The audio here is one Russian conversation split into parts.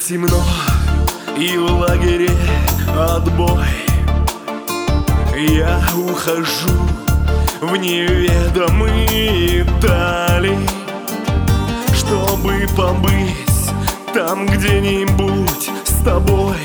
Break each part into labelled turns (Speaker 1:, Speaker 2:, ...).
Speaker 1: темно, и в лагере отбой. Я ухожу в неведомые дали, чтобы побыть там где-нибудь с тобой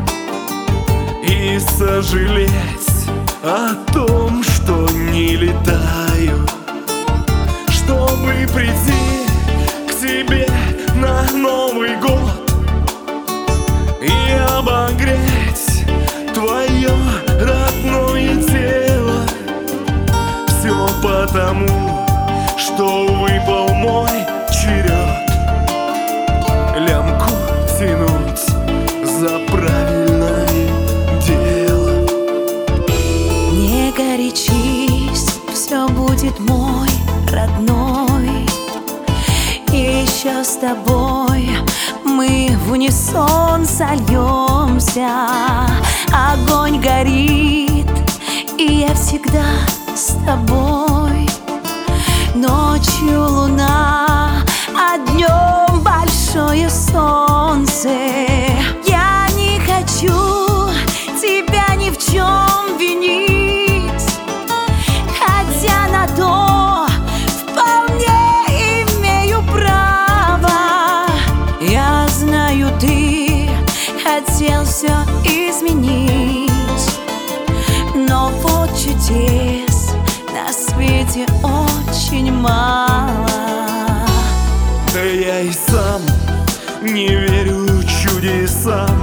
Speaker 1: и сожалеть о том, что не летаю, чтобы прийти к тебе на Новый год и обогреть твое родное тело. Все потому, что выпал мой черед лямку тянуть за правильное дело.
Speaker 2: Не горячись, все будет мой родной. Еще с тобой мы в унисон сольемся. Огонь горит, и я всегда с тобой. Ночью луна, а днем большое солнце. Я не хочу тебя ни в чем винить, хотя на то вполне имею право. Я знаю, ты хотел все изменить, но вот чудес на свете очень мало.
Speaker 1: Да я и сам не верю чудесам.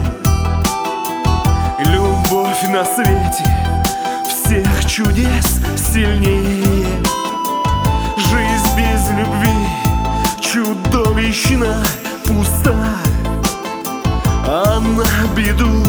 Speaker 1: Любовь на свете всех чудес сильнее. Жизнь без любви чудовищно пуста, она беду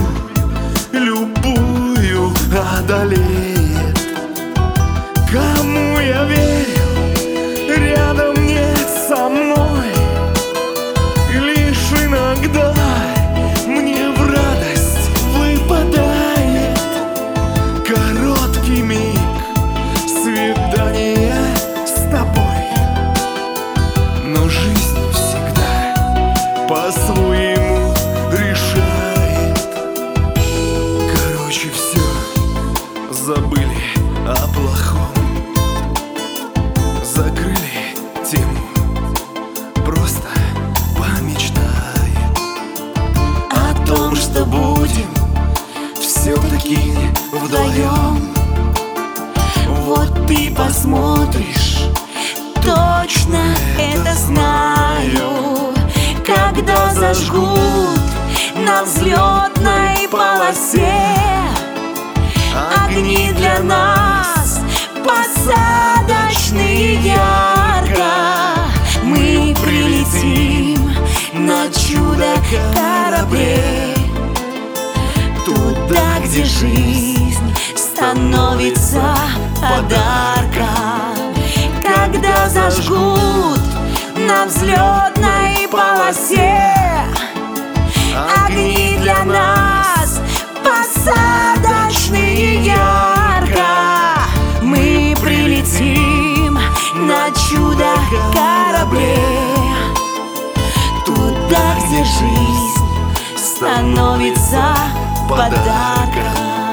Speaker 1: любую одолеет. Кому я верил, рядом нет со мной. Лишь иногда мне в радость выпадает короткий миг свидания с тобой. Но жизнь всегда по-своему решает. Короче, все забыли о плохом, закрыли тему, просто помечтаем о том, что будем все-таки вдвоем. Вот ты посмотришь, точно это знаю, когда зажгут на взлетной полосе огни для нас посадочные ярко. Мы прилетим на чудо-корабле туда, где жизнь становится подарком. Когда зажгут на взлетной полосе огни для нас посадочные ярко, мы прилетим на чудо-корабле туда, где жизнь становится подарком.